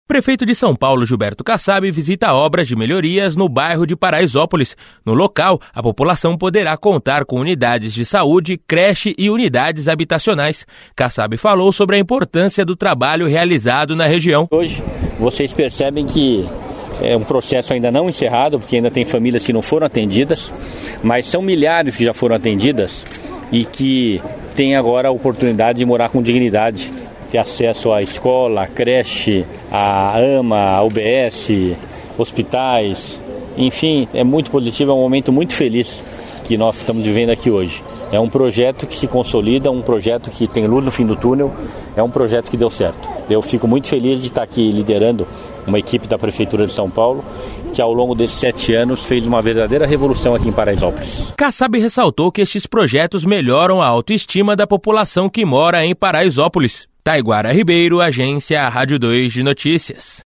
Prefeito de São Paulo, Gilberto Kassab, visita obras de melhorias no bairro de Paraisópolis. No local, a população poderá contar com unidades de saúde, creche e unidades habitacionais. Kassab falou sobre a importância do trabalho realizado na região. Hoje, vocês percebem que é um processo ainda não encerrado, porque ainda tem famílias que não foram atendidas, mas são milhares que já foram atendidas e que têm agora a oportunidade de morar com dignidade, ter acesso à escola, à creche, à AMA, à UBS, hospitais, enfim, é muito positivo, é um momento muito feliz que nós estamos vivendo aqui hoje. É um projeto que se consolida, um projeto que tem luz no fim do túnel, é um projeto que deu certo. Eu fico muito feliz de estar aqui liderando uma equipe da Prefeitura de São Paulo, que ao longo desses 7 anos fez uma verdadeira revolução aqui em Paraisópolis. Kassab ressaltou que estes projetos melhoram a autoestima da população que mora em Paraisópolis. Taiguara Ribeiro, Agência Rádio 2 de Notícias.